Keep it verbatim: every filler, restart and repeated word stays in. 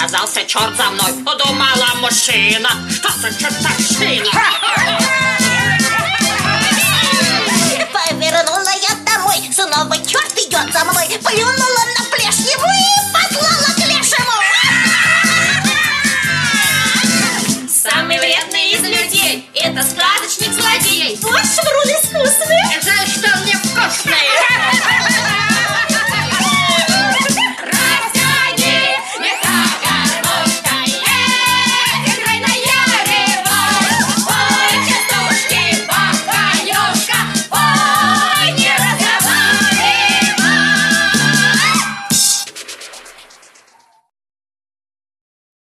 Показался черт за мной. Подумала мужчина, что за чертовщина. Повернула я домой, снова черт идет за мной. Плюнула на плешь ему и послала к лешему. Самый вредный из людей — это складывает